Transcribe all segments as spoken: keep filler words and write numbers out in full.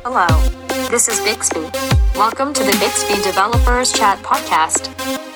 Hello, this is Bixby. Welcome to the Bixby Developers Chat podcast.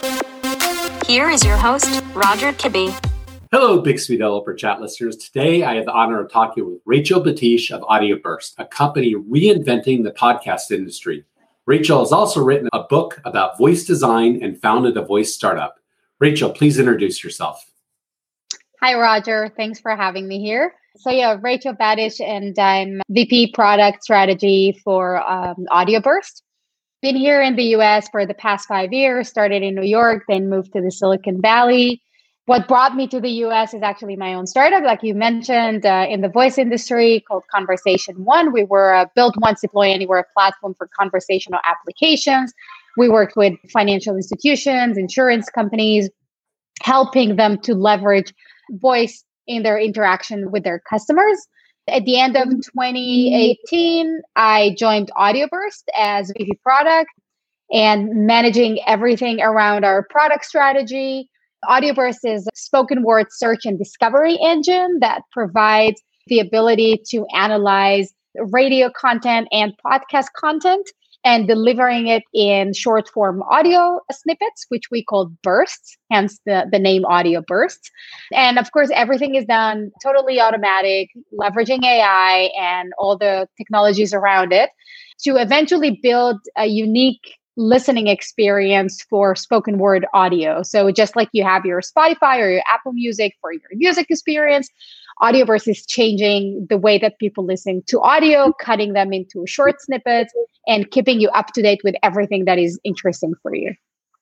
Here is your host, Roger Kibbe. Hello, Bixby Developer Chat listeners. Today, I have the honor of talking with Rachel Batish of AudioBurst, a company reinventing the podcast industry. Rachel has also written a book about voice design and founded a voice startup. Rachel, please introduce yourself. Hi, Roger. Thanks for having me here. So yeah, Rachel Batish, and I'm V P Product Strategy for um, AudioBurst. Been here in the U S for the past five years, started in New York, then moved to the Silicon Valley. What brought me to the U S is actually my own startup, like you mentioned, uh, in the voice industry called Conversation One. We were a build once, deploy anywhere platform for conversational applications. We worked with financial institutions, insurance companies, helping them to leverage voice in their interaction with their customers. At the end of twenty eighteen, I joined AudioBurst as V P Product and managing everything around our product strategy. AudioBurst is a spoken word search and discovery engine that provides the ability to analyze radio content and podcast content and delivering it in short form audio snippets, which we call bursts, hence the, the name AudioBurst. And of course, everything is done totally automatic, leveraging A I and all the technologies around it to eventually build a unique listening experience for spoken word audio. So just like you have your Spotify or your Apple Music for your music experience, AudioBurst is changing the way that people listen to audio, cutting them into short snippets and keeping you up to date with everything that is interesting for you.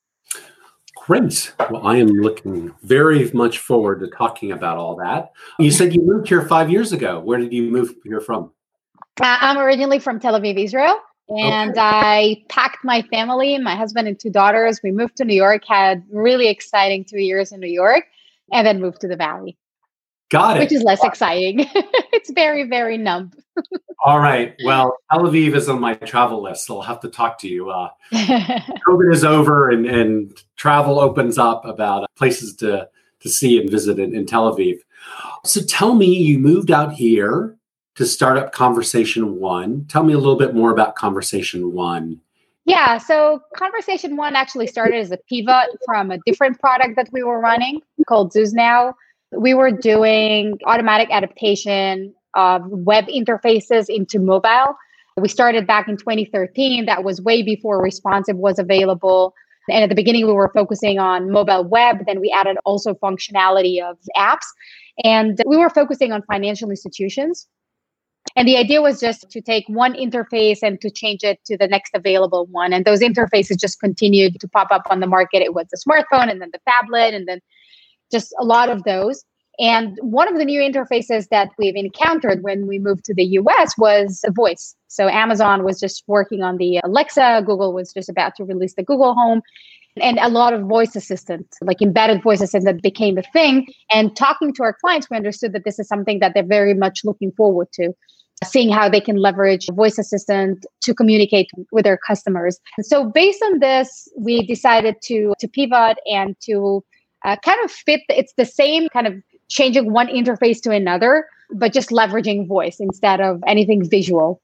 Great. Well, I am looking very much forward to talking about all that. You said you moved here five years ago. Where did you move here from? Uh, I'm originally from Tel Aviv, Israel. And okay. I packed my family, my husband and two daughters. We moved to New York, had really exciting two years in New York, and then moved to the Valley. Got it. Which is less exciting. It's very, very numb. All right. Well, Tel Aviv is on my travel list, so I'll have to talk to you. Uh, COVID is over and, and travel opens up about places to, to see and visit in, in Tel Aviv. So tell me, you moved out here to start up Conversation One. Tell me a little bit more about Conversation One. Yeah, so Conversation One actually started as a pivot from a different product that we were running called Zeus Now. We were doing automatic adaptation of web interfaces into mobile. We started back in twenty thirteen. That was way before responsive was available. And at the beginning, we were focusing on mobile web. Then we added also functionality of apps. And we were focusing on financial institutions. And the idea was just to take one interface and to change it to the next available one. And those interfaces just continued to pop up on the market. It was the smartphone and then the tablet and then just a lot of those. And one of the new interfaces that we've encountered when we moved to the U S was voice. So Amazon was just working on the Alexa. Google was just about to release the Google Home. And a lot of voice assistants, like embedded voice assistants, became a thing. And talking to our clients, we understood that this is something that they're very much looking forward to, seeing how they can leverage voice assistant to communicate with their customers. And so based on this, we decided to, to pivot and to uh, kind of fit, it's the same kind of changing one interface to another, but just leveraging voice instead of anything visual.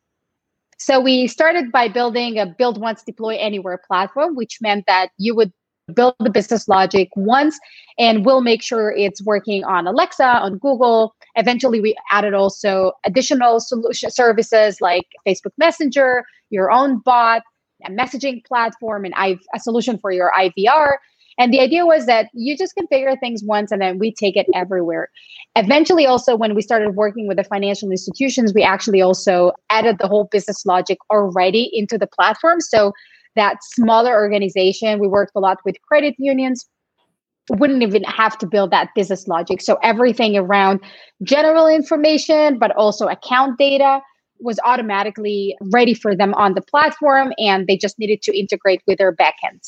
So we started by building a build once, deploy anywhere platform, which meant that you would build the business logic once and we'll make sure it's working on Alexa, on Google. Eventually, we added also additional solution services like Facebook Messenger, your own bot, a messaging platform, and I've a solution for your I V R. And the idea was that you just configure things once and then we take it everywhere. Eventually, also, when we started working with the financial institutions, we actually also added the whole business logic already into the platform. So that smaller organization, we worked a lot with credit unions, wouldn't even have to build that business logic. So everything around general information, but also account data was automatically ready for them on the platform, and they just needed to integrate with their backends.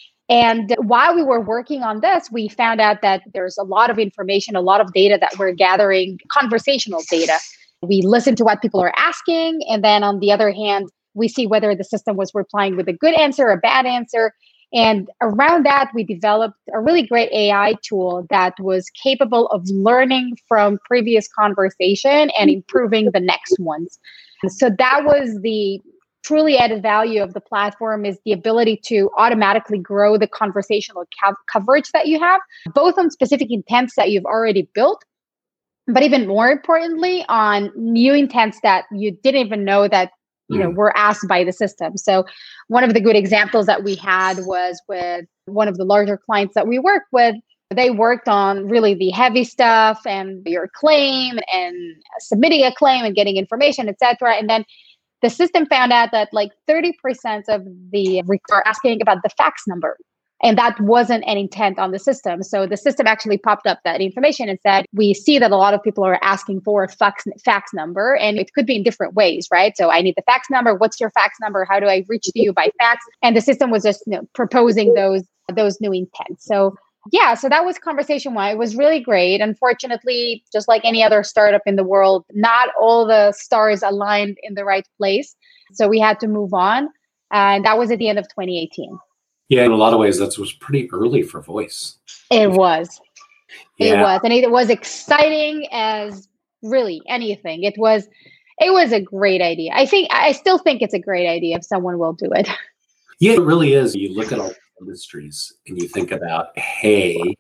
And while we were working on this, we found out that there's a lot of information, a lot of data that we're gathering, conversational data. We listen to what people are asking. And then on the other hand, we see whether the system was replying with a good answer, a bad answer. And around that, we developed a really great A I tool that was capable of learning from previous conversation and improving the next ones. So that was the truly added value of the platform, is the ability to automatically grow the conversational co- coverage that you have, both on specific intents that you've already built, but even more importantly, on new intents that you didn't even know that you know, were asked by the system. So one of the good examples that we had was with one of the larger clients that we work with. They worked on really the heavy stuff and your claim and submitting a claim and getting information, et cetera. And then the system found out that like thirty percent of the are asking about the fax number. And that wasn't an intent on the system. So the system actually popped up that information and said, we see that a lot of people are asking for a fax, fax number, and it could be in different ways, right? So I need the fax number. What's your fax number? How do I reach to you by fax? And the system was just, you know, proposing those, those new intents. So yeah, so that was conversation one. It was really great. Unfortunately, just like any other startup in the world, not all the stars aligned in the right place. So we had to move on. And that was at the end of twenty eighteen. Yeah, in a lot of ways, that was pretty early for voice. It was. Yeah. It was. And it was exciting as really anything. It was it was a great idea. I think I still think it's a great idea if someone will do it. Yeah, it really is. You look at all the industries and you think about, hey,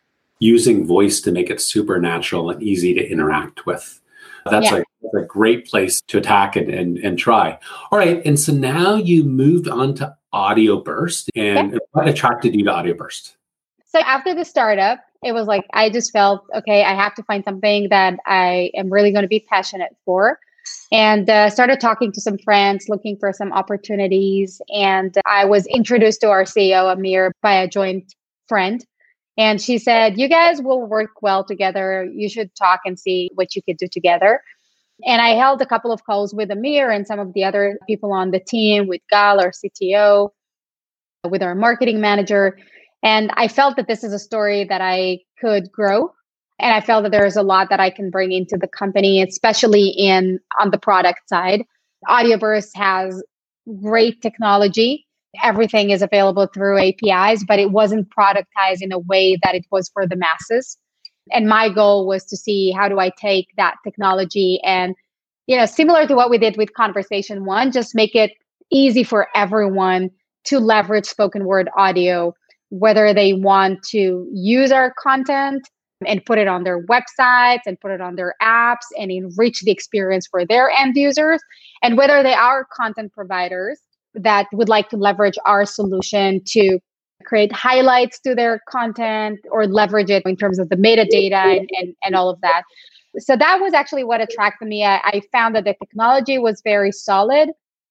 using voice to make it supernatural and easy to interact with. That's yeah. a, a great place to attack and, and, and try. All right. And so now you moved on to Audio Burst. And yeah. what attracted you to Audio Burst? So after the startup, it was like, I just felt, okay, I have to find something that I am really going to be passionate for. And uh, started talking to some friends, looking for some opportunities. And I was introduced to our C E O, Amir, by a joint friend. And she said, you guys will work well together. You should talk and see what you could do together. And I held a couple of calls with Amir and some of the other people on the team, with Gal, our C T O, with our marketing manager. And I felt that this is a story that I could grow. And I felt that there is a lot that I can bring into the company, especially in on the product side. AudioBurst has great technology. Everything is available through A P Is, but it wasn't productized in a way that it was for the masses. And my goal was to see, how do I take that technology and, you know, similar to what we did with Conversation One, just make it easy for everyone to leverage spoken word audio, whether they want to use our content and put it on their websites and put it on their apps and enrich the experience for their end users, and whether they are content providers that would like to leverage our solution to create highlights to their content or leverage it in terms of the metadata and, and, and all of that. So that was actually what attracted me. I, I found that the technology was very solid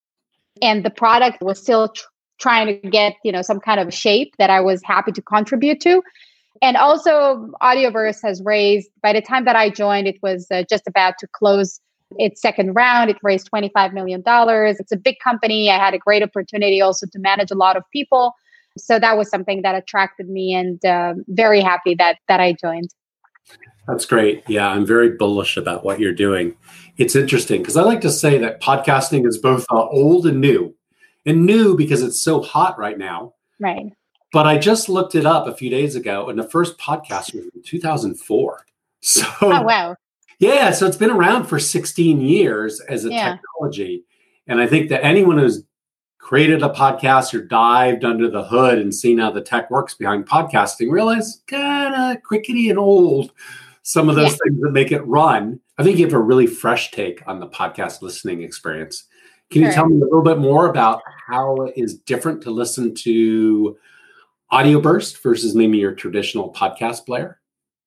and the product was still tr- trying to get, you know, some kind of shape that I was happy to contribute to. And also AudioBurst has raised, by the time that I joined, it was uh, just about to close its second round. It raised twenty-five million dollars. It's a big company. I had a great opportunity also to manage a lot of people. So that was something that attracted me, and uh, very happy that that I joined. That's great. Yeah, I'm very bullish about what you're doing. It's interesting because I like to say that podcasting is both uh, old and new. And new because it's so hot right now. Right. But I just looked it up a few days ago, and the first podcast was in two thousand four. So, oh, wow. Yeah, so it's been around for sixteen years as a yeah. technology. And I think that anyone who's created a podcast or dived under the hood and seen how the tech works behind podcasting realize kind of crickety and old, some of those yeah. things that make it run. I think you have a really fresh take on the podcast listening experience. Can sure. you tell me a little bit more about how it is different to listen to AudioBurst versus maybe your traditional podcast player?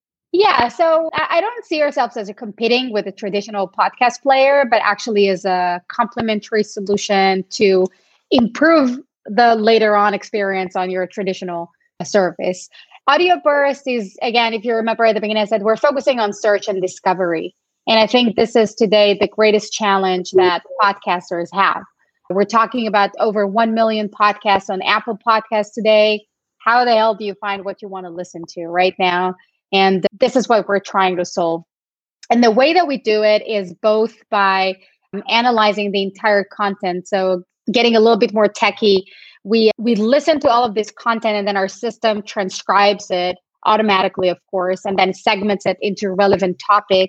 Yeah, so I don't see ourselves as a competing with a traditional podcast player, but actually as a complementary solution to improve the later on experience on your traditional service. AudioBurst is, again, if you remember at the beginning, I said we're focusing on search and discovery. And I think this is today the greatest challenge that podcasters have. We're talking about over one million podcasts on Apple Podcasts today. How the hell do you find what you want to listen to right now? And this is what we're trying to solve. And the way that we do it is both by um, analyzing the entire content. So getting a little bit more techie, we we listen to all of this content and then our system transcribes it automatically, of course, and then segments it into relevant topics.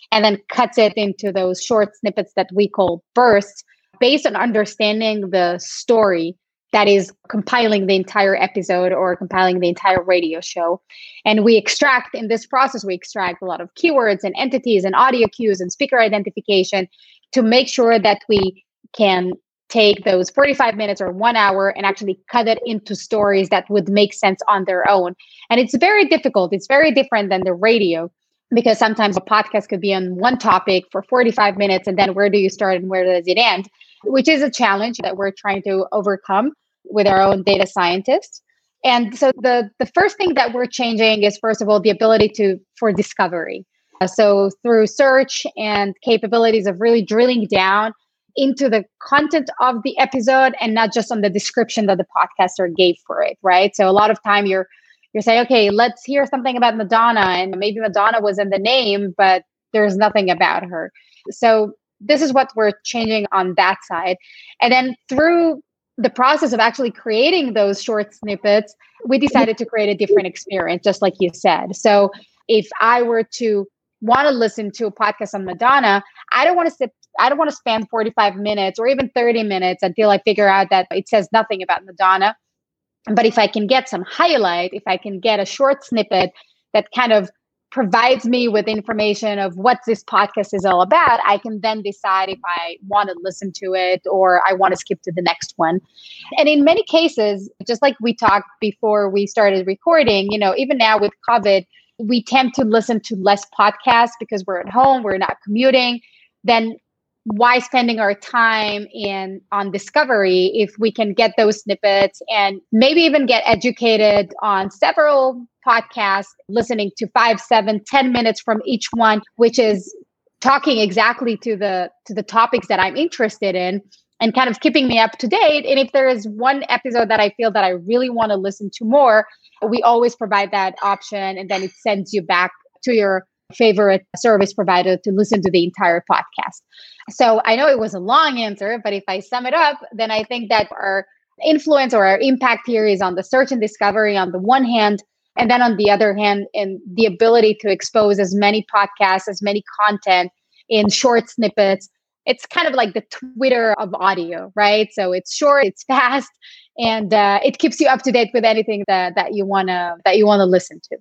and then cuts it into those short snippets that we call bursts based on understanding the story that is compiling the entire episode or compiling the entire radio show. And we extract, in this process, we extract a lot of keywords and entities and audio cues and speaker identification to make sure that we can take those forty-five minutes or one hour and actually cut it into stories that would make sense on their own. And it's very difficult. It's very different than the radio, because sometimes a podcast could be on one topic for forty-five minutes, and then where do you start and where does it end? Which is a challenge that we're trying to overcome with our own data scientists. And so the, the first thing that we're changing is, first of all, the ability to for discovery. Uh, so through search and capabilities of really drilling down into the content of the episode and not just on the description that the podcaster gave for it, right? So a lot of time you're you're saying, okay, let's hear something about Madonna, and maybe Madonna was in the name, but there's nothing about her. So this is what we're changing on that side. And then through the process of actually creating those short snippets, we decided to create a different experience, just like you said. So if I were to want to listen to a podcast on Madonna, I don't want to sit, I don't want to spend forty-five minutes or even thirty minutes until I figure out that it says nothing about Madonna. But if I can get some highlight, if I can get a short snippet that kind of provides me with information of what this podcast is all about, I can then decide if I want to listen to it or I want to skip to the next one. And in many cases, just like we talked before we started recording, you know, even now with COVID, we tend to listen to less podcasts because we're at home, we're not commuting. Then why spending our time in on discovery if we can get those snippets and maybe even get educated on several podcasts, listening to five, seven, ten minutes from each one, which is talking exactly to the to the topics that I'm interested in and kind of keeping me up to date. And if there is one episode that I feel that I really want to listen to more, we always provide that option, and then it sends you back to your favorite service provider to listen to the entire podcast. So I know it was a long answer, but if I sum it up, then I think that our influence or our impact here is on the search and discovery on the one hand, and then on the other hand, in the ability to expose as many podcasts, as many content in short snippets. It's kind of like the Twitter of audio, right? So it's short, it's fast, and uh, it keeps you up to date with anything that, that you wanna that you wanna listen to.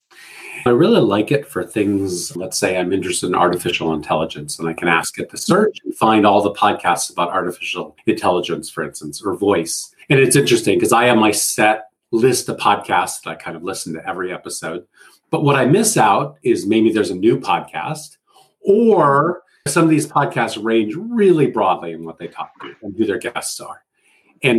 I really like it for things, let's say I'm interested in artificial intelligence and I can ask it to search and find all the podcasts about artificial intelligence, for instance, or voice. And it's interesting because I have my set list of podcasts that I kind of listen to every episode. But what I miss out is maybe there's a new podcast, or some of these podcasts range really broadly in what they talk to and who their guests are. And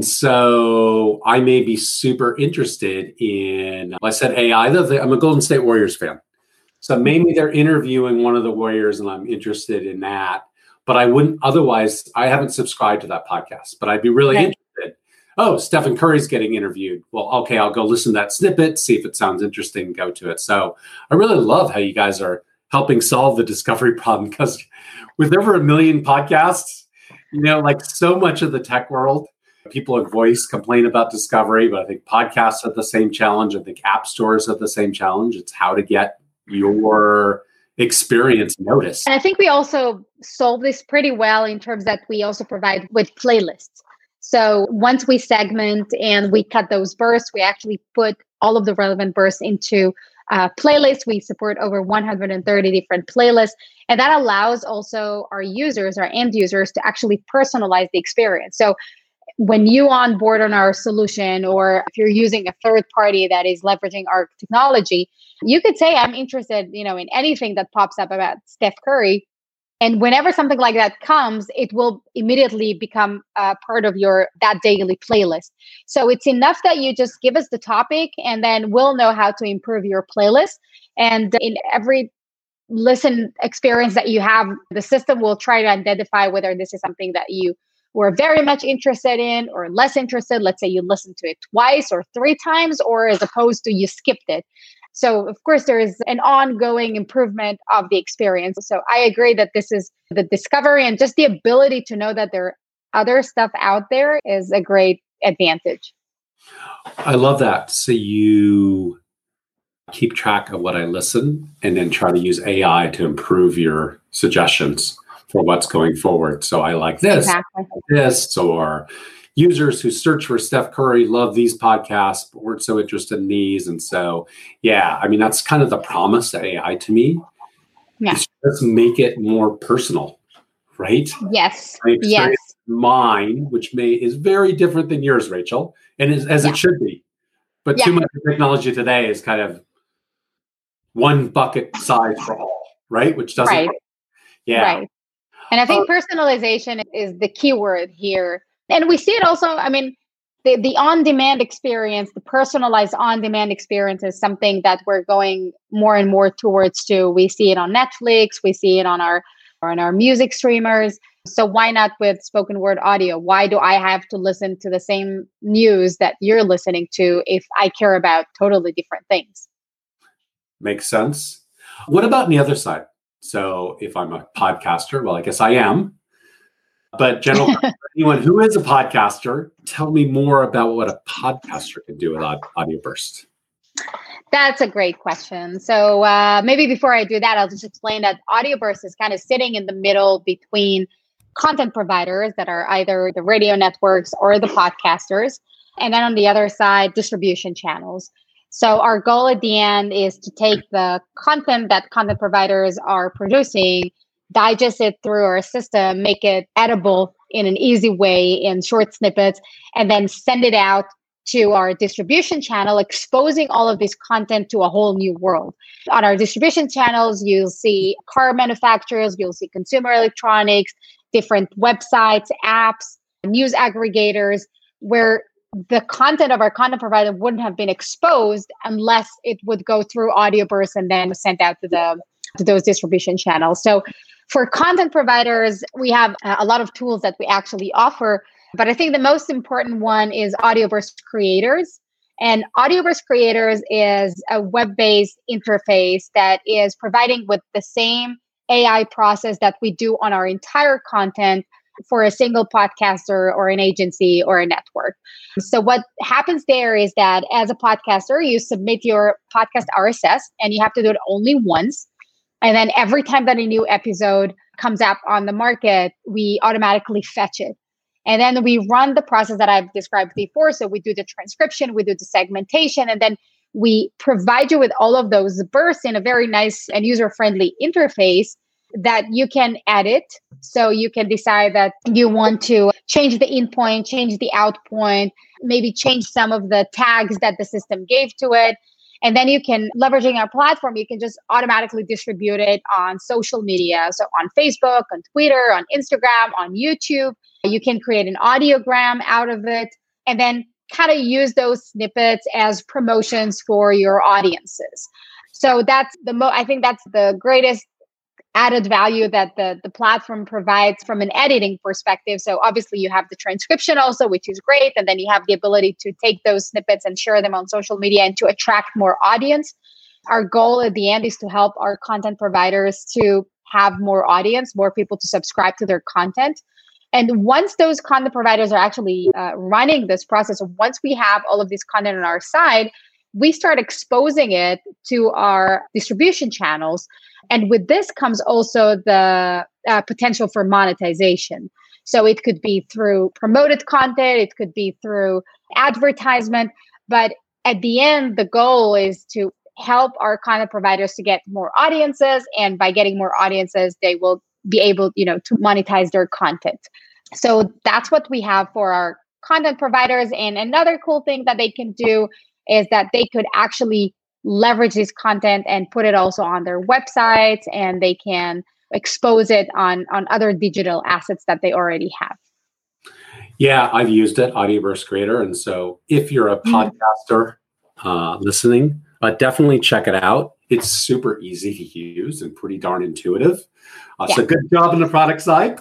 so I may be super interested in, I said A I, I'm a Golden State Warriors fan. So maybe they're interviewing one of the Warriors and I'm interested in that. But I wouldn't, otherwise, I haven't subscribed to that podcast, but I'd be really okay. interested. Oh, Stephen Curry's getting interviewed. Well, okay, I'll go listen to that snippet, see if it sounds interesting, go to it. So I really love how you guys are helping solve the discovery problem, because with over a million podcasts, you know, like so much of the tech world, people at Voice complain about discovery, but I think podcasts have the same challenge. I think app stores have the same challenge. It's how to get your experience noticed. And I think we also solve this pretty well in terms that we also provide with playlists. So once we segment and we cut those bursts, we actually put all of the relevant bursts into uh, playlists. We support over one hundred thirty different playlists. And that allows also our users, our end users, to actually personalize the experience. So when you onboard on our solution, or if you're using a third party that is leveraging our technology, you could say, I'm interested, you know, in anything that pops up about Steph Curry. And whenever something like that comes, it will immediately become a part of your that daily playlist. So it's enough that you just give us the topic, and then we'll know how to improve your playlist. And in every listen experience that you have, the system will try to identify whether this is something that you were very much interested in or less interested. Let's say you listened to it twice or three times, or as opposed to you skipped it. So of course, there is an ongoing improvement of the experience. So I agree that this is the discovery, and just the ability to know that there are other stuff out there is a great advantage. I love that. So you keep track of what I listen, and then try to use A I to improve your suggestions for what's going forward. So I like this, Exactly. I like this, or users who search for Steph Curry love these podcasts, but weren't so interested in these. And so, yeah, I mean, that's kind of the promise of A I to me. Yeah. Is just make it more personal, right? Yes. My experience, Yes. mine, which may is very different than yours, Rachel, and is, as Yeah. it should be. But Yeah. too much of technology today is kind of one bucket size for all, right? Which doesn't, Right. yeah. Right. And I think personalization is the key word here. And we see it also, I mean, the, the on-demand experience, the personalized on-demand experience is something that we're going more and more towards to. We see it on Netflix, we see it on our on our music streamers. So why not with spoken word audio? Why do I have to listen to the same news that you're listening to if I care about totally different things? Makes sense. What about on the other side? So if I'm a podcaster, well, I guess I am. But general, anyone who is a podcaster, tell me more about what a podcaster can do with Audio Burst. That's a great question. So uh, maybe before I do that, I'll just explain that Audio Burst is kind of sitting in the middle between content providers that are either the radio networks or the podcasters. And then on the other side, distribution channels. So our goal at the end is to take the content that content providers are producing, digest it through our system, make it edible in an easy way in short snippets, and then send it out to our distribution channel, exposing all of this content to a whole new world. On our distribution channels, you'll see car manufacturers, you'll see consumer electronics, different websites, apps, news aggregators, where the content of our content provider wouldn't have been exposed unless it would go through Audio Burst and then sent out to the to those distribution channels. So for content providers, we have a lot of tools that we actually offer, but I think the most important one is Audio Burst Creators. And Audio Burst Creators is a web-based interface that is providing with the same A I process that we do on our entire content for a single podcaster or an agency or a network. So what happens there is that as a podcaster, you submit your podcast R S S and you have to do it only once. And then every time that a new episode comes up on the market, we automatically fetch it. And then we run the process that I've described before. So we do the transcription, we do the segmentation, and then we provide you with all of those bursts in a very nice and user-friendly interface that you can edit. So you can decide that you want to change the in point, change the out point, maybe change some of the tags that the system gave to it. And then you can, leveraging our platform, you can just automatically distribute it on social media. So on Facebook, on Twitter, on Instagram, on YouTube. You can create an audiogram out of it and then kind of use those snippets as promotions for your audiences. So that's the mo- I think that's the greatest added value that the, the platform provides from an editing perspective. So obviously you have the transcription also, which is great. And then you have the ability to take those snippets and share them on social media and to attract more audience. Our goal at the end is to help our content providers to have more audience, more people to subscribe to their content. And once those content providers are actually uh, running this process, once we have all of this content on our side, we start exposing it to our distribution channels. And with this comes also the uh, potential for monetization. So it could be through promoted content, it could be through advertisement. But at the end, the goal is to help our content providers to get more audiences. And by getting more audiences, they will be able, you know, to monetize their content. So that's what we have for our content providers. And another cool thing that they can do is that they could actually leverage this content and put it also on their websites, and they can expose it on, on other digital assets that they already have. Yeah, I've used it, Audio Burst Creator. And so if you're a podcaster uh, listening, uh, definitely check it out. It's super easy to use and pretty darn intuitive. Uh, yeah. So good job on the product side.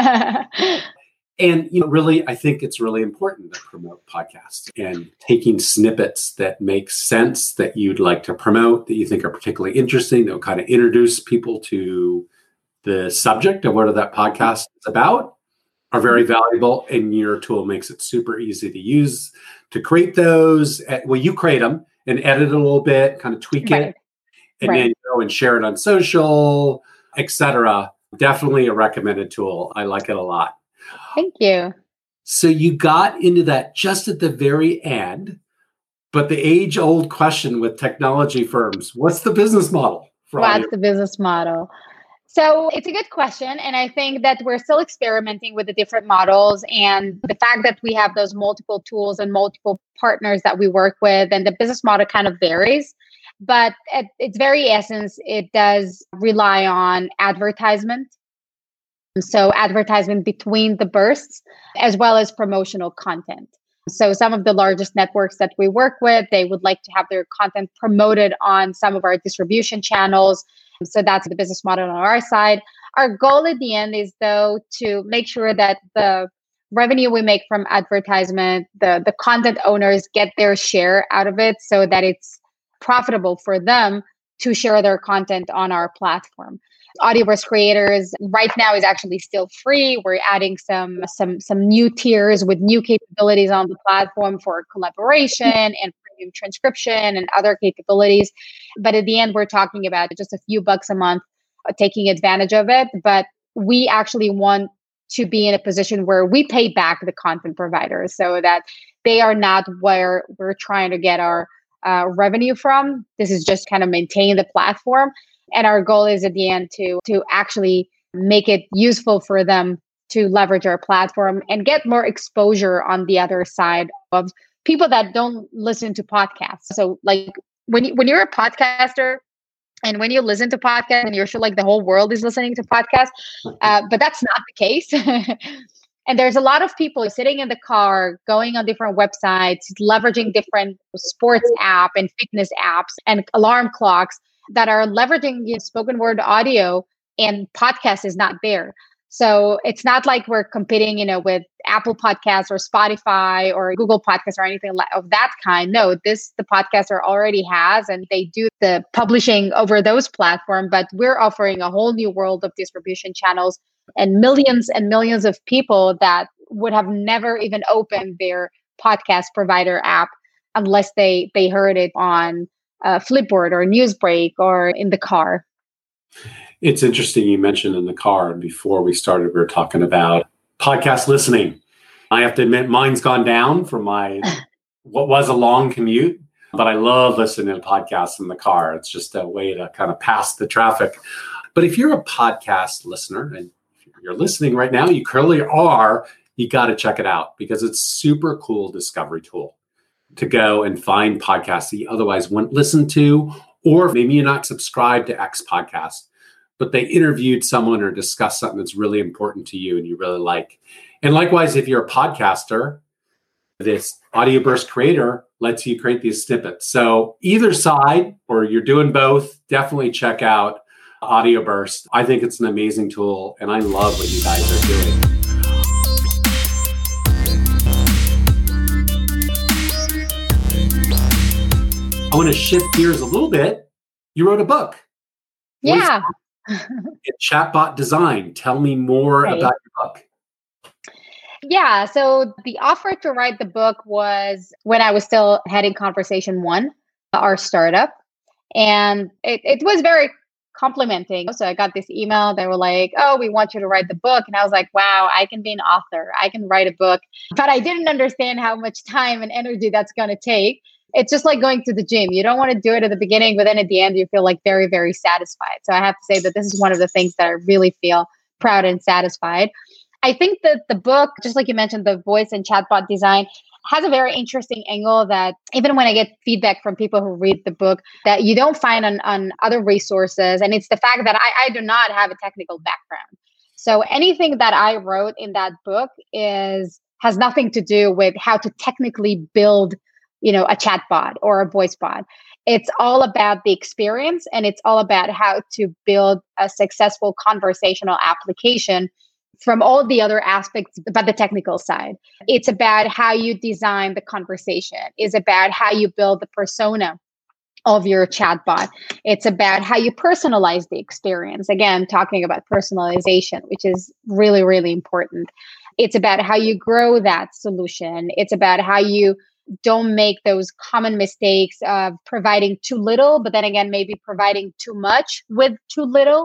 And, you know, really, I think it's really important to promote podcasts and taking snippets that make sense that you'd like to promote, that you think are particularly interesting, that will kind of introduce people to the subject of what that podcast is about, are very valuable. And your tool makes it super easy to use to create those. Well, you create them and edit it a little bit, kind of tweak Right. it, and Right. then go and share it on social, et cetera. Definitely a recommended tool. I like it a lot. Thank you. So you got into that just at the very end, but the age-old question with technology firms, what's the business model for What's audio? the business model? So it's a good question. And I think that we're still experimenting with the different models, and the fact that we have those multiple tools and multiple partners that we work with, and the business model kind of varies. But at its very essence, it does rely on advertisement. So advertisement between the bursts, as well as promotional content. So some of the largest networks that we work with, they would like to have their content promoted on some of our distribution channels. So that's the business model on our side. Our goal at the end is, though, to make sure that the revenue we make from advertisement, the, the content owners get their share out of it so that it's profitable for them to share their content on our platform. Audioverse Creators right now is actually still free. We're adding some some some new tiers with new capabilities on the platform for collaboration and premium transcription and other capabilities. But at the end, we're talking about just a few bucks a month, uh, taking advantage of it. But we actually want to be in a position where we pay back the content providers so that they are not where we're trying to get our uh, revenue from. This is just kind of maintain the platform. And our goal is at the end to to actually make it useful for them to leverage our platform and get more exposure on the other side of people that don't listen to podcasts. So like when you, when you're a podcaster and when you listen to podcasts and you're sure like the whole world is listening to podcasts, uh, but that's not the case. And there's a lot of people sitting in the car, going on different websites, leveraging different sports app and fitness apps and alarm clocks that are leveraging, you know, spoken word audio, and podcast is not there. So it's not like we're competing, you know, with Apple Podcasts or Spotify or Google Podcasts or anything like of that kind. No, this the podcaster already has, and they do the publishing over those platforms. But we're offering a whole new world of distribution channels and millions and millions of people that would have never even opened their podcast provider app unless they they heard it on uh, Flipboard or Newsbreak or in the car. It's interesting you mentioned in the car before we started, we were talking about podcast listening. I have to admit, mine's gone down from my what was a long commute, but I love listening to podcasts in the car. It's just a way to kind of pass the traffic. But if you're a podcast listener and you're listening right now, you clearly are, you got to check it out because it's super cool discovery tool to go and find podcasts that you otherwise wouldn't listen to, or maybe you're not subscribed to X podcast, but they interviewed someone or discussed something that's really important to you and you really like. And likewise, if you're a podcaster, this Audioverse Creator lets you create these snippets. So either side, or you're doing both, definitely check out Audioverse. I think it's an amazing tool, and I love what you guys are doing. I want to shift gears a little bit. You wrote a book. Yeah. Chatbot design. Tell me more Right. about your book. Yeah. So the offer to write the book was when I was still heading Conversation One, our startup. And it, it was very complimenting. So I got this email. They were like, oh, we want you to write the book. And I was like, wow, I can be an author. I can write a book. But I didn't understand how much time and energy that's going to take. It's just like going to the gym. You don't want to do it at the beginning, but then at the end, you feel like very, very satisfied. So I have to say that this is one of the things that I really feel proud and satisfied. I think that the book, just like you mentioned, the voice and chatbot design, has a very interesting angle that even when I get feedback from people who read the book that you don't find on, on other resources. And it's the fact that I, I do not have a technical background. So anything that I wrote in that book is has nothing to do with how to technically build, you know, a chatbot or a voice bot. It's all about the experience, and it's all about how to build a successful conversational application from all the other aspects, but the technical side. It's about how you design the conversation. It's about how you build the persona of your chatbot. It's about how you personalize the experience. Again, talking about personalization, which is really, really important. It's about how you grow that solution. It's about how you don't make those common mistakes of providing too little, but then again, maybe providing too much with too little.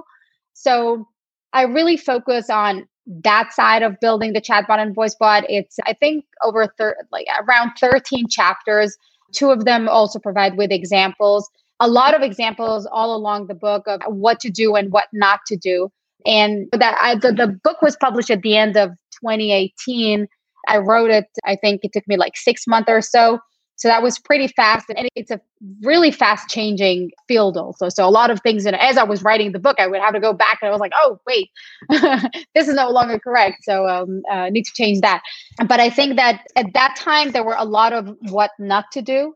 So I really focus on that side of building the chatbot and voice bot. It's, I think, over thir- like around thirteen chapters. Two of them also provide with examples, a lot of examples all along the book of what to do and what not to do. And that I, the, the book was published at the end of twenty eighteen. I wrote it, I think it took me like six months or so. So that was pretty fast. And it's a really fast changing field also. So a lot of things, and as I was writing the book, I would have to go back and I was like, oh, wait, this is no longer correct. So um, uh, need to change that. But I think that at that time, there were a lot of what not to do.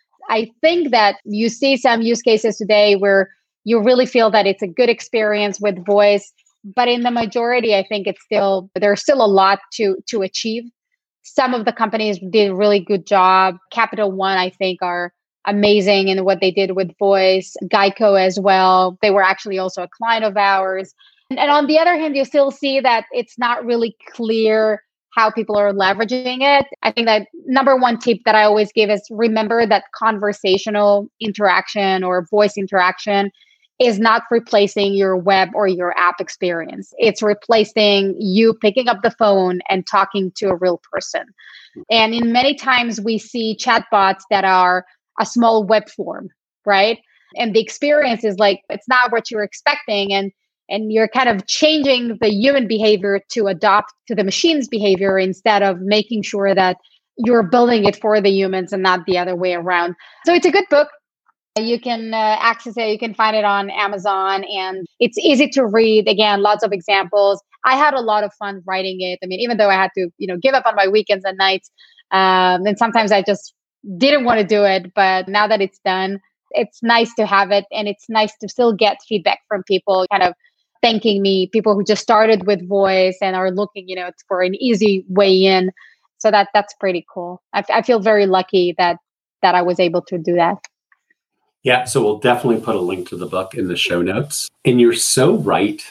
I think that you see some use cases today where you really feel that it's a good experience with voice. But in the majority, I think it's still, there's still a lot to to achieve. Some of the companies did a really good job. Capital One, I think, are amazing in what they did with voice. Geico as well. They were actually also a client of ours. And, and on the other hand, you still see that it's not really clear how people are leveraging it. I think that number one tip that I always give is remember that conversational interaction or voice interaction is not replacing your web or your app experience. It's replacing you picking up the phone and talking to a real person. And in many times we see chatbots that are a small web form, right? And the experience is like, it's not what you're expecting. And, and you're kind of changing the human behavior to adopt to the machine's behavior instead of making sure that you're building it for the humans and not the other way around. So it's a good book. You can uh, access it. You can find it on Amazon, and it's easy to read. Again, lots of examples. I had a lot of fun writing it. I mean, even though I had to, you know, give up on my weekends and nights, um, and sometimes I just didn't want to do it. But now that it's done, it's nice to have it, and it's nice to still get feedback from people, kind of thanking me. People who just started with voice and are looking, you know, for an easy way in. So that that's pretty cool. I, I feel very lucky that that I was able to do that. Yeah, so we'll definitely put a link to the book in the show notes. And you're so right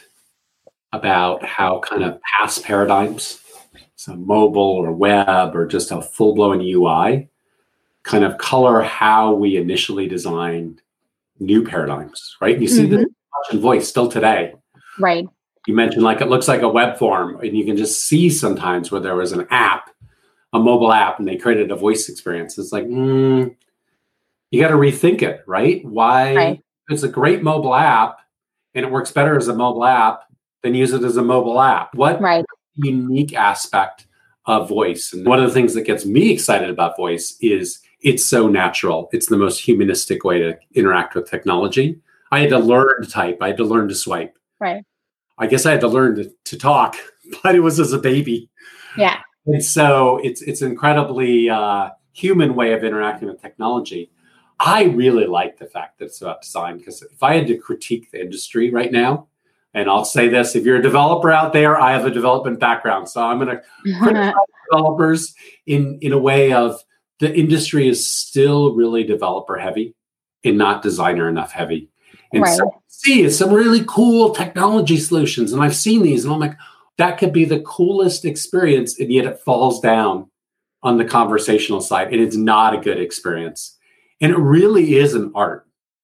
about how kind of past paradigms, so mobile or web or just a full-blown U I, kind of color how we initially designed new paradigms, right? And you see mm-hmm. this in voice still today. Right. You mentioned like it looks like a web form, and you can just see sometimes where there was an app, a mobile app, and they created a voice experience. It's like, hmm. You got to rethink it, right? Why? Right. It's a great mobile app and it works better as a mobile app than use it as a mobile app. What right. unique aspect of voice? And one of the things that gets me excited about voice is it's so natural. It's the most humanistic way to interact with technology. I had to learn to type. I had to learn to swipe. Right. I guess I had to learn to, to talk, but it was as a baby. Yeah. And so it's it's an incredibly uh, human way of interacting with technology. I really like the fact that it's about design, because if I had to critique the industry right now, and I'll say this, if you're a developer out there, I have a development background. So I'm going to criticize developers in, in a way of the industry is still really developer heavy and not designer enough heavy. And right. so see is some really cool technology solutions. And I've seen these and I'm like, that could be the coolest experience. And yet it falls down on the conversational side and it's not a good experience. And it really is an art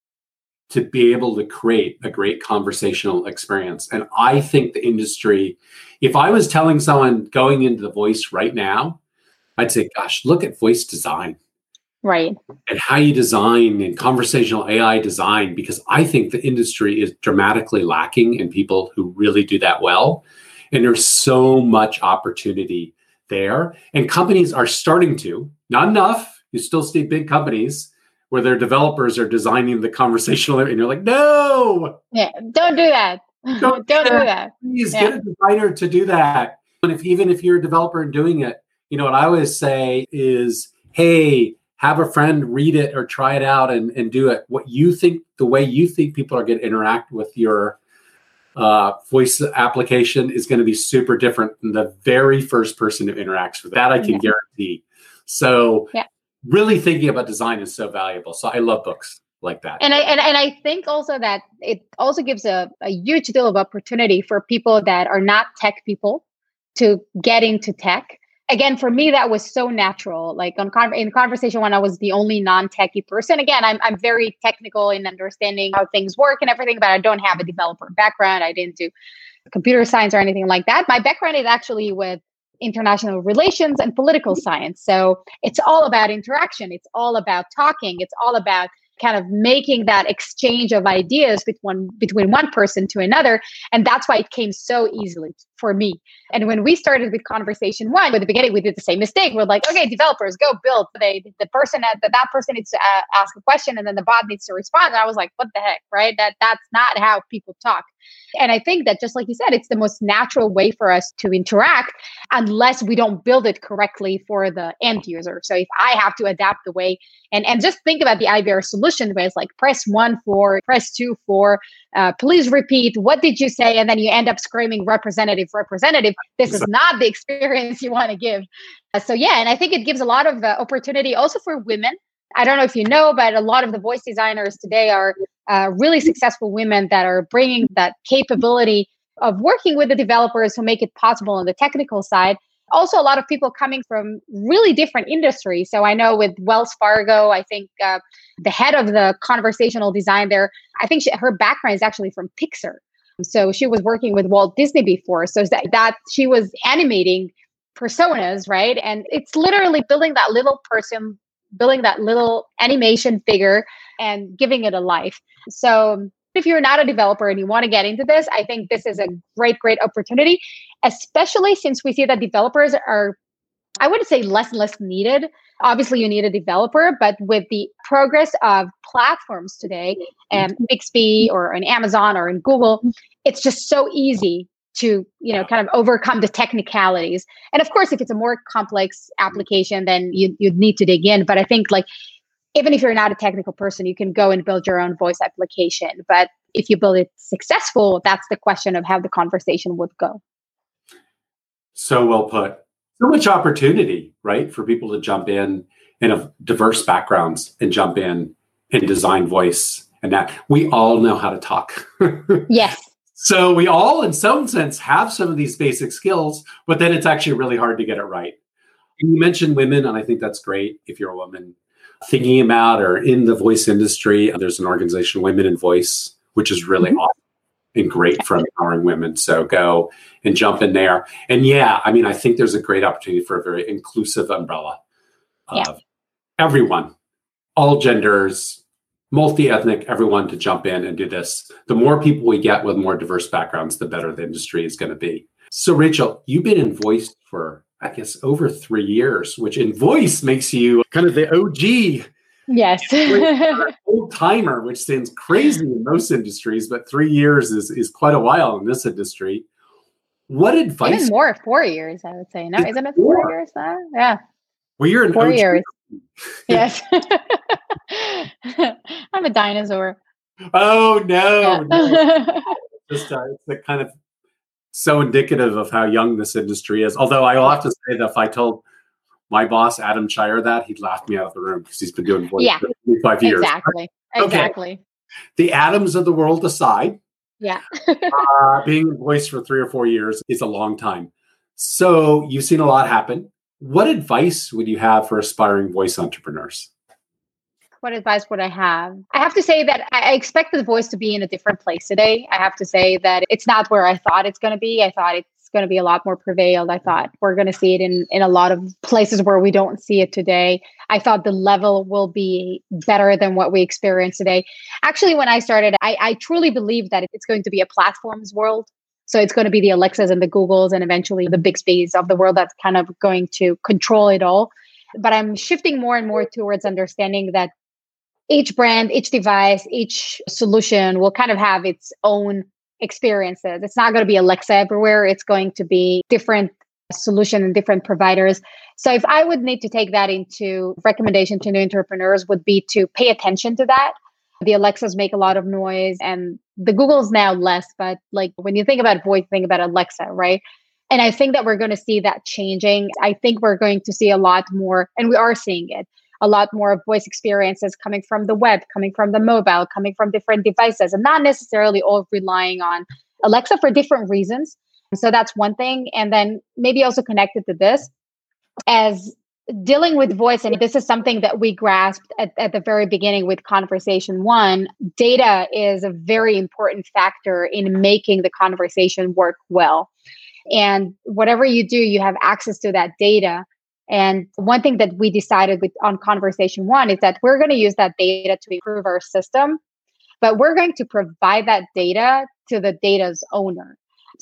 to be able to create a great conversational experience. And I think the industry, if I was telling someone going into the voice right now, I'd say, gosh, look at voice design. Right. And how you design and conversational A I design, because I think the industry is dramatically lacking in people who really do that well. And there's so much opportunity there. And companies are starting to, not enough, you still see big companies where their developers are designing the conversational, and you're like, no. Yeah, don't do that. Don't, don't do that. Please yeah. get a designer to do that. But if even if you're a developer and doing it, you know, what I always say is, hey, have a friend read it or try it out and, and do it. What you think, the way you think people are going to interact with your uh, voice application is going to be super different than the very first person who interacts with that. I can yeah. guarantee. So yeah. really thinking about design is so valuable. So I love books like that. And I and, and I think also that it also gives a, a huge deal of opportunity for people that are not tech people to get into tech. again, for me, that was so natural. Like on con- in conversation when I was the only non-techie person. Again, I'm I'm very technical in understanding how things work and everything, but I don't have a developer background. I didn't do computer science or anything like that. My background is actually with international relations and political science. So it's all about interaction. It's all about talking. It's all about kind of making that exchange of ideas between between one person to another. And that's why it came so easily for me. And when we started with conversation one, at the beginning, we did the same mistake. We're like, okay, developers, go build. They, the person that that person needs to uh, ask a question, and then the bot needs to respond. And I was like, what the heck, right? That that's not how people talk. And I think that, just like you said, it's the most natural way for us to interact, unless we don't build it correctly for the end user. So if I have to adapt the way, and, and just think about the I V R solution, where it's like press one for, press two for, uh, please repeat, what did you say? And then you end up screaming representative, representative. This is not the experience you want to give. Uh, so yeah, and I think it gives a lot of uh, opportunity also for women. I don't know if you know, but a lot of the voice designers today are uh, really successful women that are bringing that capability of working with the developers who make it possible on the technical side. Also, a lot of people coming from really different industries. So I know with Wells Fargo, I think uh, the head of the conversational design there, I think she, her background is actually from Pixar. So she was working with Walt Disney before. So that, that she was animating personas, right? And it's literally building that little person, building that little animation figure and giving it a life. So if you're not a developer and you want to get into this, I think this is a great, great opportunity, especially since we see that developers are, I wouldn't say less and less needed. Obviously, you need a developer, but with the progress of platforms today, and Bixby or in Amazon or in Google, it's just so easy to, you know, kind of overcome the technicalities. And of course, if it's a more complex application, then you, you'd need to dig in. But I think, like, even if you're not a technical person, you can go and build your own voice application. But if you build it successful, that's the question of how the conversation would go. So well put. So much opportunity, right, for people to jump in in a diverse backgrounds and jump in and design voice. And that we all know how to talk. Yes. So we all, in some sense, have some of these basic skills, but then it's actually really hard to get it right. And you mentioned women, and I think that's great if you're a woman thinking about or in the voice industry. There's an organization, Women in Voice, which is really mm-hmm. awesome and great for empowering women. So go and jump in there. And yeah, I mean, I think there's a great opportunity for a very inclusive umbrella of yeah. everyone, all genders, multi-ethnic, everyone to jump in and do this. The more people we get with more diverse backgrounds, the better the industry is going to be. So Rachel, you've been in voice for, I guess, over three years, which in voice makes you kind of the O G. Yes. Old timer, which sounds crazy in most industries, but three years is, is quite a while in this industry. What advice? Even more, four years, I would say. No, is isn't it four, four years now? Yeah. Well, you're an four O G. Years. Yes. I'm a dinosaur. Oh, no. Yeah. no. Just uh, it's the kind of so indicative of how young this industry is. Although I will have to say that if I told my boss, Adam Shire, that, he'd laugh me out of the room because he's been doing voice yeah, for twenty-five years. Exactly. Okay. Exactly. The Adams of the world aside, yeah, uh, being in voice for three or four years is a long time. So you've seen a lot happen. What advice would you have for aspiring voice entrepreneurs? What advice would I have? I have to say that I expected the voice to be in a different place today. I have to say that it's not where I thought it's going to be. I thought it's going to be a lot more prevailed. I thought we're going to see it in, in a lot of places where we don't see it today. I thought the level will be better than what we experience today. Actually, when I started, I, I truly believe that it's going to be a platforms world. So it's going to be the Alexas and the Googles and eventually the Bixbys of the world that's kind of going to control it all. But I'm shifting more and more towards understanding that each brand, each device, each solution will kind of have its own experiences. It's not going to be Alexa everywhere. It's going to be different solution and different providers. So if I would need to take that into recommendation to new entrepreneurs would be to pay attention to that. The Alexas make a lot of noise and the Google's now less, but like when you think about voice, think about Alexa, right? And I think that we're going to see that changing. I think we're going to see a lot more, and we are seeing it, a lot more of voice experiences coming from the web, coming from the mobile, coming from different devices, and not necessarily all relying on Alexa for different reasons. So that's one thing. And then maybe also connected to this, as dealing with voice, and this is something that we grasped at, at the very beginning with Conversation One, data is a very important factor in making the conversation work well. And whatever you do, you have access to that data. And one thing that we decided with on Conversation One is that we're going to use that data to improve our system, but we're going to provide that data to the data's owner.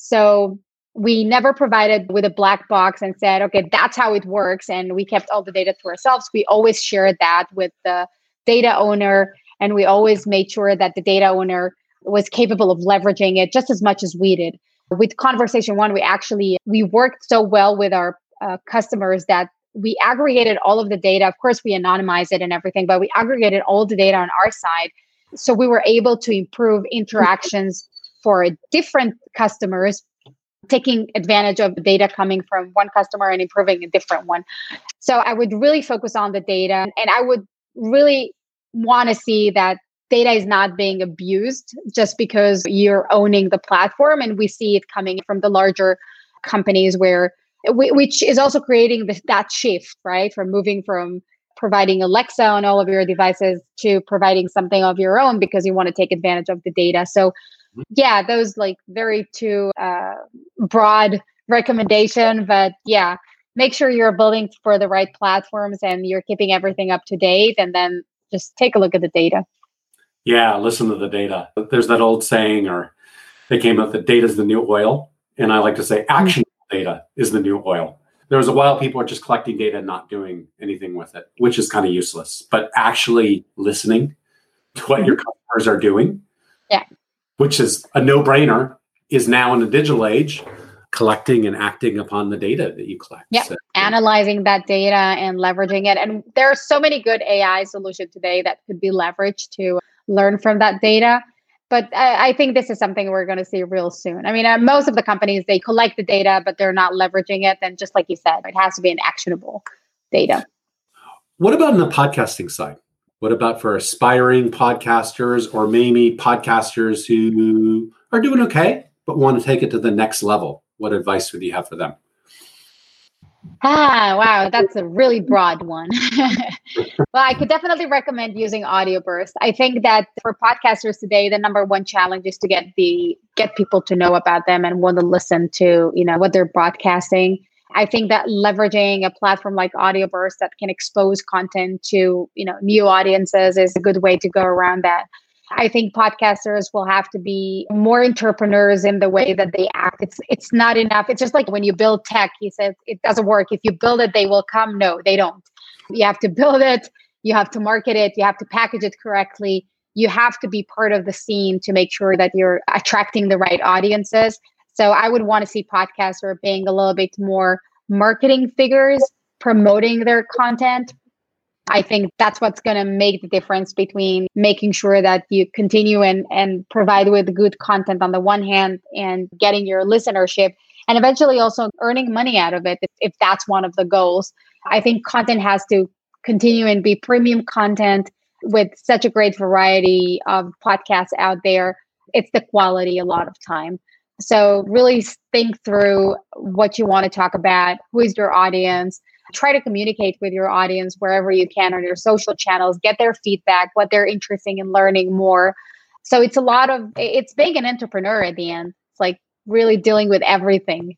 So we never provided with a black box and said, okay, that's how it works. And we kept all the data to ourselves. We always shared that with the data owner. And we always made sure that the data owner was capable of leveraging it just as much as we did. With Conversation One, we actually, we worked so well with our uh, customers that we aggregated all of the data. Of course, we anonymized it and everything, but we aggregated all the data on our side. So we were able to improve interactions for different customers, taking advantage of the data coming from one customer and improving a different one. So I would really focus on the data, and I would really want to see that data is not being abused just because you're owning the platform. And we see it coming from the larger companies where, which is also creating this, that shift, right? From moving from providing Alexa on all of your devices to providing something of your own because you want to take advantage of the data. So yeah, those like very two uh, broad recommendation, but yeah, make sure you're building for the right platforms and you're keeping everything up to date, and then just take a look at the data. Yeah, listen to the data. There's that old saying, or they came up that data is the new oil. And I like to say action mm-hmm. data is the new oil. There was a while people are just collecting data and not doing anything with it, which is kind of useless. But actually listening to what mm-hmm. your customers are doing, yeah, which is a no-brainer, is now in the digital age, collecting and acting upon the data that you collect. Yeah, so, analyzing that data and leveraging it. And there are so many good A I solutions today that could be leveraged to learn from that data. But I, I think this is something we're going to see real soon. I mean, uh, most of the companies, they collect the data, but they're not leveraging it. And just like you said, it has to be an actionable data. What about on the podcasting side? What about for aspiring podcasters, or maybe podcasters who are doing okay, but want to take it to the next level? What advice would you have for them? Ah, wow, that's a really broad one. Well, I could definitely recommend using Audio Burst. I think that for podcasters today, the number one challenge is to get the get people to know about them and want to listen to, you know, what they're broadcasting. I think that leveraging a platform like Audio Burst that can expose content to, you know, new audiences is a good way to go around that. I think podcasters will have to be more entrepreneurs in the way that they act. It's it's not enough. It's just like when you build tech, he says it doesn't work. If you build it, they will come. No, they don't. You have to build it. You have to market it. You have to package it correctly. You have to be part of the scene to make sure that you're attracting the right audiences. So I would want to see podcasters being a little bit more marketing figures, promoting their content. I think that's what's going to make the difference between making sure that you continue and, and provide with good content on the one hand and getting your listenership, and eventually also earning money out of it if, if that's one of the goals. I think content has to continue and be premium content with such a great variety of podcasts out there. It's the quality a lot of time. So really think through what you want to talk about, who is your audience. Try to communicate with your audience wherever you can on your social channels, get their feedback, what they're interested in learning more. So it's a lot of, it's being an entrepreneur at the end. It's like really dealing with everything.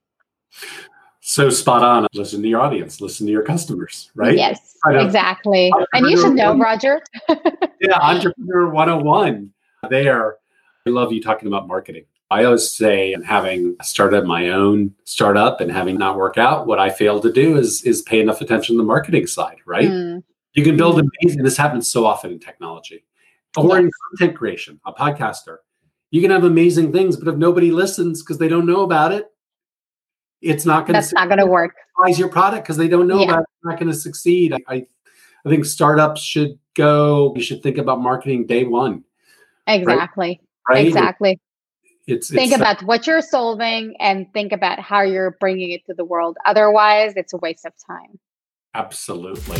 So spot on. Listen to your audience, listen to your customers, right? Yes, exactly. And you should know, Roger. Yeah, Entrepreneur one oh one there. I love you talking about marketing. I always say, and having started my own startup and having not work out, what I failed to do is is pay enough attention to the marketing side, right? Mm. You can build amazing, this happens so often in technology, or yes. in content creation, a podcaster. You can have amazing things, but if nobody listens because they don't know about it, it's not going to That's not going to work. Price your product because they don't know yeah. about it. It's not going to succeed. I, I I think startups should go, you should think about marketing day one. Exactly. Right? Right? Exactly. It's, think it's, about what you're solving and think about how you're bringing it to the world. Otherwise, it's a waste of time. Absolutely.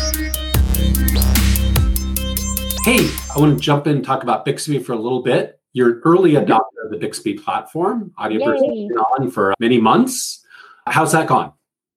Hey, I want to jump in and talk about Bixby for a little bit. You're an early adopter of the Bixby platform. Audioburst has been on for many months. How's that gone?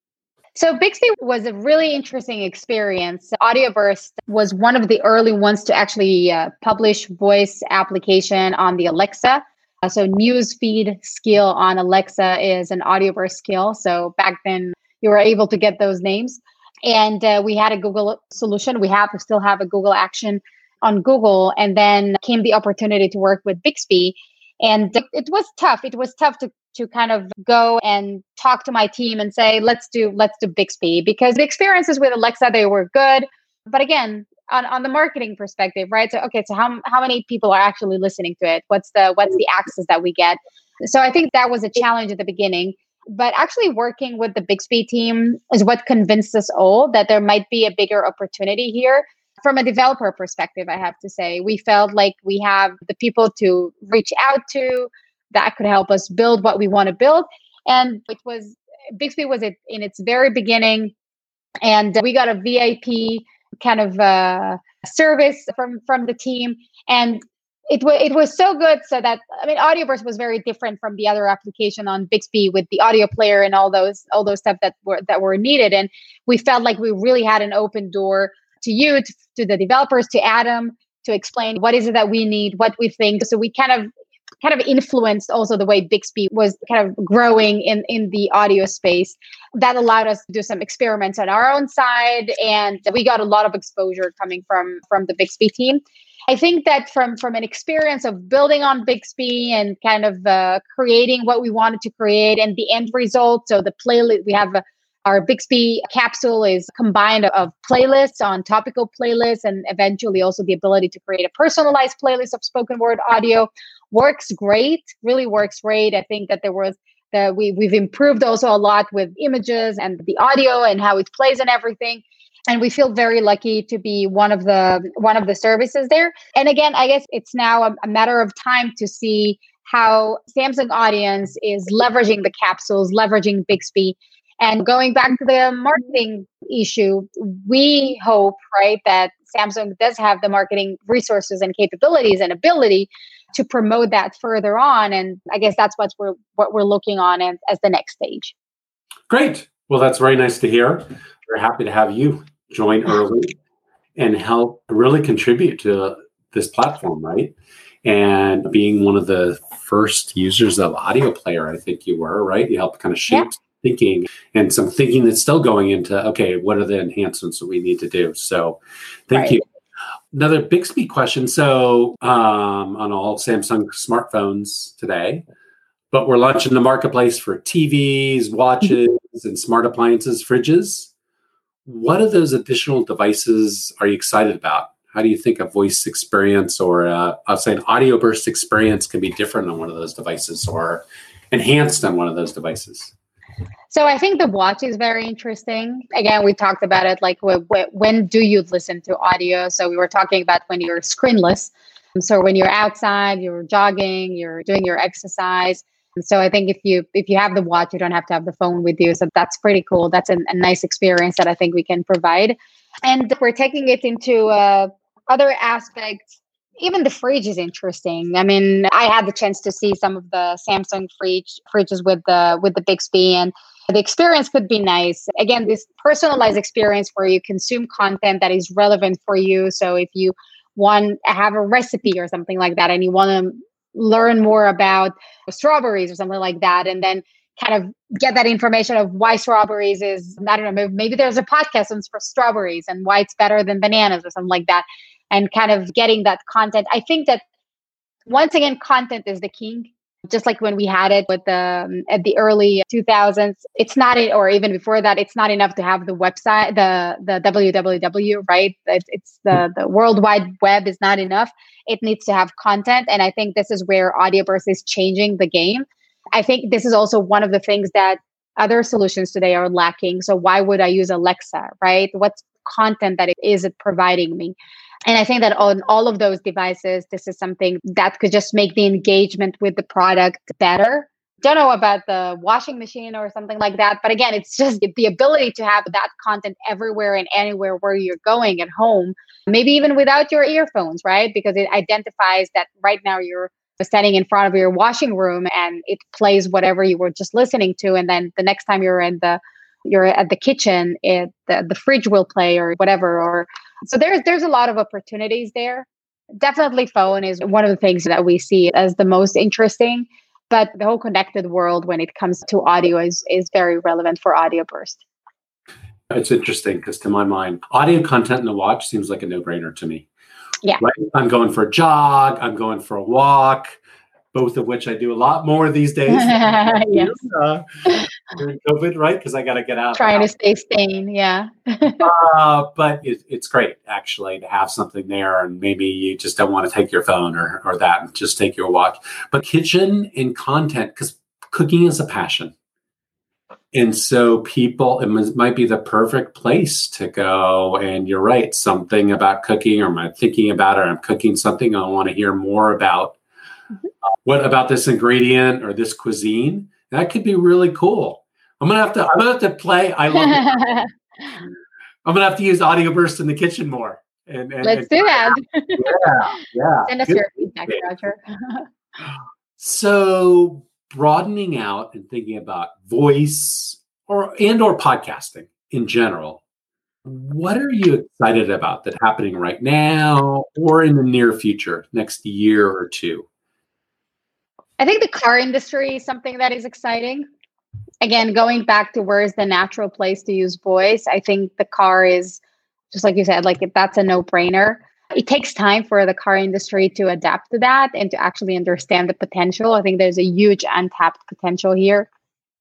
So Bixby was a really interesting experience. Audioburst was one of the early ones to actually uh, publish voice application on the Alexa. Uh, so newsfeed skill on Alexa is an Audioburst skill. So back then you were able to get those names. And uh, we had a Google solution. We have to still have a Google action on Google. And then came the opportunity to work with Bixby. And it was tough. It was tough to to kind of go and talk to my team and say, let's do let's do Bixby, because the experiences with Alexa, they were good. But again, on, on the marketing perspective, right? So okay, so how how many people are actually listening to it? What's the what's the access that we get? So I think that was a challenge at the beginning. But actually working with the Bixby team is what convinced us all that there might be a bigger opportunity here. From a developer perspective, I have to say, we felt like we have the people to reach out to that could help us build what we want to build. And it was, Bixby was in its very beginning, and we got a V I P kind of uh, service from, from the team. And it, w- it was so good so that, I mean, Audioburst was very different from the other application on Bixby with the audio player and all those, all those stuff that were, that were needed. And we felt like we really had an open door to you, to, to the developers, to Adam, to explain what is it that we need, what we think. So we kind of kind of influenced also the way Bixby was kind of growing in, in the audio space. That allowed us to do some experiments on our own side. And we got a lot of exposure coming from, from the Bixby team. I think that from, from an experience of building on Bixby and kind of uh, creating what we wanted to create and the end result. So the playlist, we have a, our Bixby capsule is combined of playlists on topical playlists, and eventually also the ability to create a personalized playlist of spoken word audio. Works great, really works great. I think that there was the, we, we've improved also a lot with images and the audio and how it plays and everything. And we feel very lucky to be one of the one of the services there. And again, I guess it's now a, a matter of time to see how Samsung Audience is leveraging the capsules, leveraging Bixby. And going back to the marketing issue, we hope, right, that Samsung does have the marketing resources and capabilities and ability to promote that further on. And I guess that's what we're what we're looking on as, as the next stage. Great. Well, that's very nice to hear. We're happy to have you join early and help really contribute to this platform, right? And being one of the first users of Audio Player, I think you were, right? You helped kind of shape yeah. thinking and some thinking that's still going into, okay, what are the enhancements that we need to do? So thank right. you. Another Bixby question. So um, on all Samsung smartphones today, but we're launching the marketplace for T Vs, watches, and smart appliances, fridges. What of those additional devices are you excited about? How do you think a voice experience or uh, I'll say an Audioburst experience can be different on one of those devices or enhanced on one of those devices? So I think the watch is very interesting. Again, we talked about it, like wh- wh- when do you listen to audio? So we were talking about when you're screenless. So when you're outside, you're jogging, you're doing your exercise. So I think if you if you have the watch, you don't have to have the phone with you. So that's pretty cool. That's a, a nice experience that I think we can provide. And we're taking it into uh, other aspects. Even the fridge is interesting. I mean, I had the chance to see some of the Samsung fridge fridges with the with the Bixby, and the experience could be nice. Again, this personalized experience where you consume content that is relevant for you. So if you want to have a recipe or something like that, and you want to learn more about strawberries or something like that, and then kind of get that information of why strawberries is, I don't know, maybe there's a podcast on strawberries and why it's better than bananas or something like that. And kind of getting that content. I think that once again, content is the king. Just like when we had it with the um, at the early two thousands, it's not it, or even before that, it's not enough to have the website, the the W W W, right? It's, it's the the World Wide Web is not enough. It needs to have content, and I think this is where Audioburst is changing the game. I think this is also one of the things that other solutions today are lacking. So why would I use Alexa, right? What content that it is it providing me? And I think that on all of those devices, this is something that could just make the engagement with the product better. Don't know about the washing machine or something like that. But again, it's just the ability to have that content everywhere and anywhere where you're going at home, maybe even without your earphones, right? Because it identifies that right now you're standing in front of your washing room and it plays whatever you were just listening to. And then the next time you're in the you're at the kitchen, it the, the fridge will play or whatever. Or so there's there's a lot of opportunities there. Definitely phone is one of the things that we see as the most interesting. But the whole connected world when it comes to audio is is very relevant for Audio Burst. It's interesting because to my mind, audio content in the watch seems like a no-brainer to me. Yeah. Right? I'm going for a jog. I'm going for a walk, both of which I do a lot more these days. Yes. Uh, during COVID, right? Because I got to get out. Trying to stay sane. Yeah. uh, but it, it's great, actually, to have something there. And maybe you just don't want to take your phone or, or that and just take your watch. But kitchen and content, because cooking is a passion. And so people, it might be the perfect place to go. And you're right, something about cooking, or I'm thinking about it, or I'm cooking something I want to hear more about. Mm-hmm. Uh, what about this ingredient or this cuisine? That could be really cool. I'm gonna have to. I'm gonna have to play. I love it. I'm gonna have to use Audio Burst in the kitchen more. And, and let's and, do that. Yeah, yeah. Send us Good. your feedback, Roger. So broadening out and thinking about voice or and or podcasting in general, what are you excited about that happening right now or in the near future, next year or two? I think the car industry is something that is exciting. Again, going back to where is the natural place to use voice, I think the car is, just like you said, like that's a no-brainer. It takes time for the car industry to adapt to that and to actually understand the potential. I think there's a huge untapped potential here.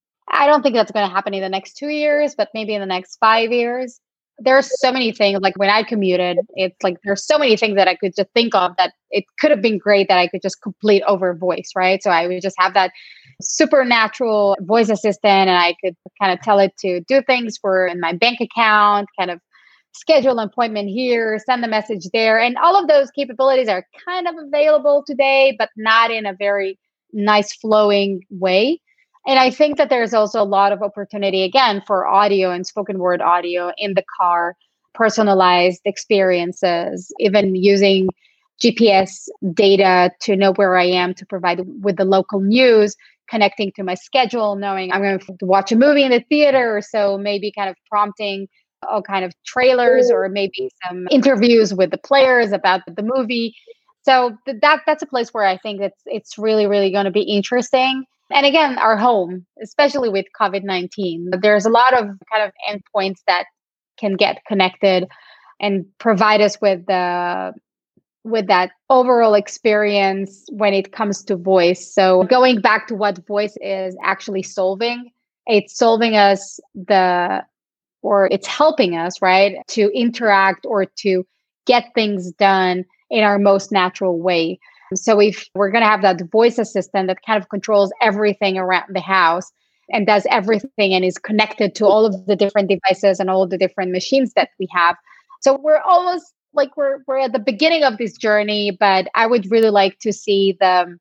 I don't think that's going to happen in the next two years, but maybe in the next five years. There's so many things, like when I commuted, it's like there's so many things that I could just think of that it could have been great that I could just complete over voice, right? So I would just have that supernatural voice assistant and I could kind of tell it to do things for in my bank account, kind of schedule an appointment here, send the message there. And all of those capabilities are kind of available today, but not in a very nice flowing way. And I think that there's also a lot of opportunity, again, for audio and spoken word audio in the car, personalized experiences, even using G P S data to know where I am to provide with the local news, connecting to my schedule, knowing I'm going to watch a movie in the theater. So maybe kind of prompting all kind of trailers or maybe some interviews with the players about the movie. So that that's a place where I think it's it's really, really going to be interesting. And again, our home, especially with COVID nineteen, there's a lot of kind of endpoints that can get connected and provide us with the with that overall experience when it comes to voice. So going back to what voice is actually solving, it's solving us the, or it's helping us, right, to interact or to get things done in our most natural way. So if we're going to have that voice assistant that kind of controls everything around the house and does everything and is connected to all of the different devices and all of the different machines that we have. So we're almost like we're we're at the beginning of this journey, but I would really like to see the,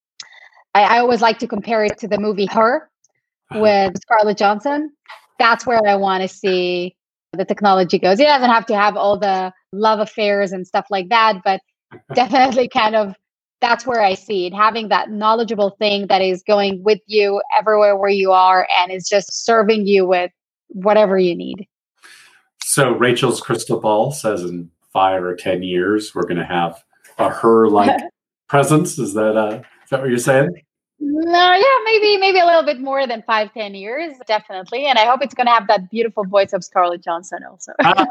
I, I always like to compare it to the movie Her with Scarlett Johansson. That's where I want to see the technology goes. It doesn't have to have all the love affairs and stuff like that, but definitely kind of that's where I see it, having that knowledgeable thing that is going with you everywhere where you are and is just serving you with whatever you need. So Rachel's crystal ball says in five or ten years, we're going to have a her-like presence. Is that uh, is that what you're saying? No, yeah, maybe maybe a little bit more than five, ten years, definitely. And I hope it's going to have that beautiful voice of Scarlett Johansson also.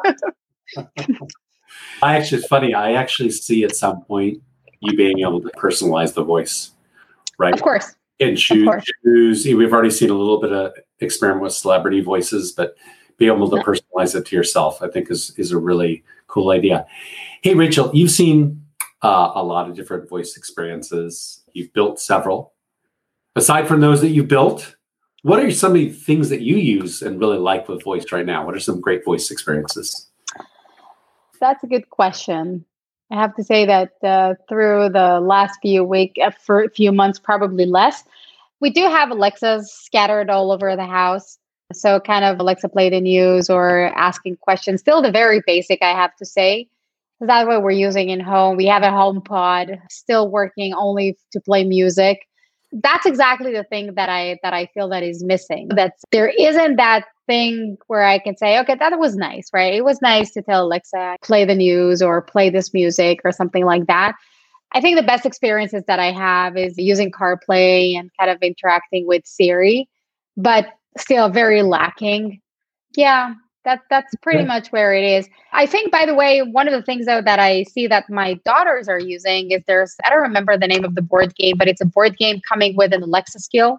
I actually, it's funny. I actually see at some point you being able to personalize the voice, right? Of course. And choose, choose. We've already seen a little bit of experiment with celebrity voices, but be able to personalize it to yourself, I think, is is a really cool idea. Hey, Rachel, you've seen uh, a lot of different voice experiences. You've built several. Aside from those that you built, what are some of the things that you use and really like with voice right now? What are some great voice experiences? That's a good question. I have to say that uh, through the last few weeks, uh, for a few months, probably less, we do have Alexas scattered all over the house. So kind of Alexa play the news or asking questions, still the very basic, I have to say. So that's what we're using in home. We have a HomePod still working only to play music. That's exactly the thing that I that I feel that is missing. That there isn't that thing where I can say, okay, that was nice, right? It was nice to tell Alexa, play the news or play this music or something like that. I think the best experiences that I have is using CarPlay and kind of interacting with Siri, but still very lacking. Yeah, that that's pretty yeah. much where it is. I think, by the way, one of the things though that I see that my daughters are using is there's, I don't remember the name of the board game, but it's a board game coming with an Alexa skill.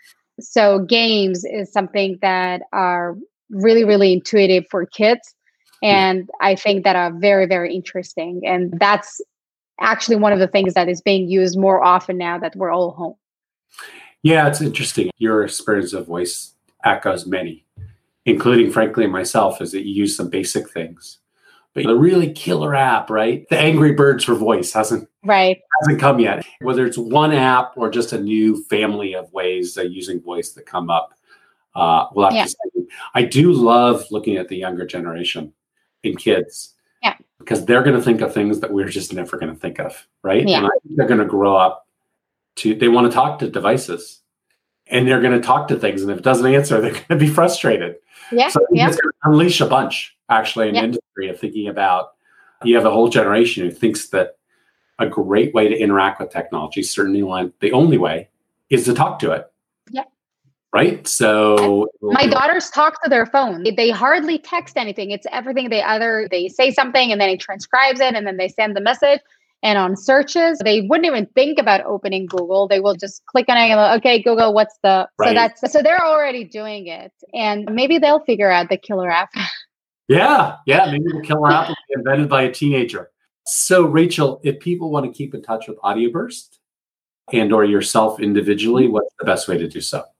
So games is something that are really, really intuitive for kids. And I think that are very, very interesting. And that's actually one of the things that is being used more often now that we're all home. Yeah, it's interesting. Your experience of voice echoes many, including, frankly, myself, is that you use some basic things. But the really killer app, right? The Angry Birds for voice hasn't right hasn't come yet. Whether it's one app or just a new family of ways of using voice that come up, uh, we'll have yeah. to see. I do love looking at the younger generation in kids, yeah, because they're going to think of things that we're just never going to think of, right? Yeah. And I think they're going to grow up to they want to talk to devices, and they're going to talk to things, and if it doesn't answer, they're going to be frustrated. Yeah, so yeah. it's going to unleash a bunch, actually, in yeah. the industry of thinking about, you have a whole generation who thinks that a great way to interact with technology, certainly one, the only way, is to talk to it. Yeah. Right? So my daughters talk to their phone. They, they hardly text anything. It's everything. They either, they say something and then it transcribes it and then they send the message. And on searches, they wouldn't even think about opening Google. They will just click on it and go, okay, Google, what's the, right. so that's, so they're already doing it. And maybe they'll figure out the killer app. Yeah. Yeah. Maybe the killer app will be invented by a teenager. So Rachel, if people want to keep in touch with AudioBurst and or yourself individually, what's the best way to do so?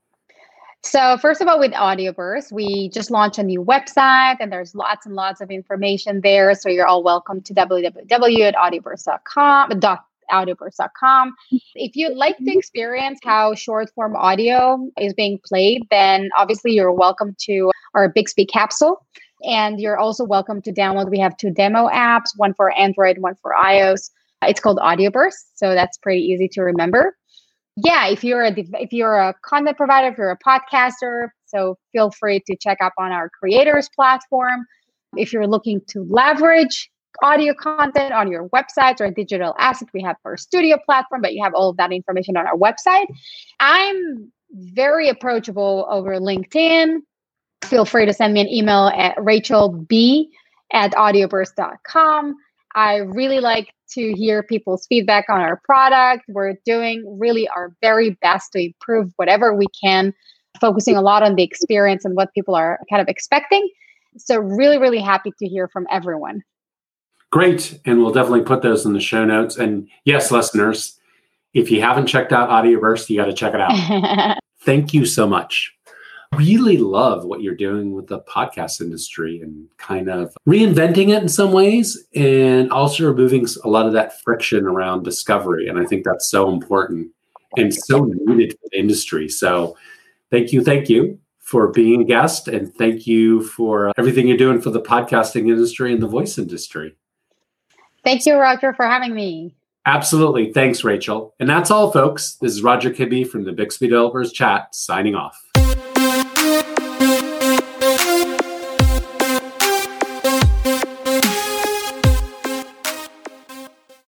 So first of all, with AudioBurst, we just launched a new website and there's lots and lots of information there. So you're all welcome to w w w dot audioburst dot com. audioburst dot com. If you'd like to experience how short form audio is being played, then obviously you're welcome to our Bixby capsule. And you're also welcome to download. We have two demo apps, one for Android, one for iOS. It's called AudioBurst. So that's pretty easy to remember. Yeah, if you're a if you're a content provider, if you're a podcaster, so feel free to check up on our creators platform. If you're looking to leverage audio content on your websites or digital asset, we have our studio platform, but you have all of that information on our website. I'm very approachable over LinkedIn. Feel free to send me an email at rachelb at audioburst dot com. I really like to hear people's feedback on our product. We're doing really our very best to improve whatever we can, focusing a lot on the experience and what people are kind of expecting. So really, really happy to hear from everyone. Great. And we'll definitely put those in the show notes. And yes, listeners, if you haven't checked out AudioBurst, you got to check it out. Thank you so much. Really love what you're doing with the podcast industry and kind of reinventing it in some ways and also removing a lot of that friction around discovery. And I think that's so important and so needed for the industry. So thank you. Thank you for being a guest. And thank you for everything you're doing for the podcasting industry and the voice industry. Thank you, Roger, for having me. Absolutely. Thanks, Rachel. And that's all, folks. This is Roger Kibbe from the Bixby Developers Chat signing off.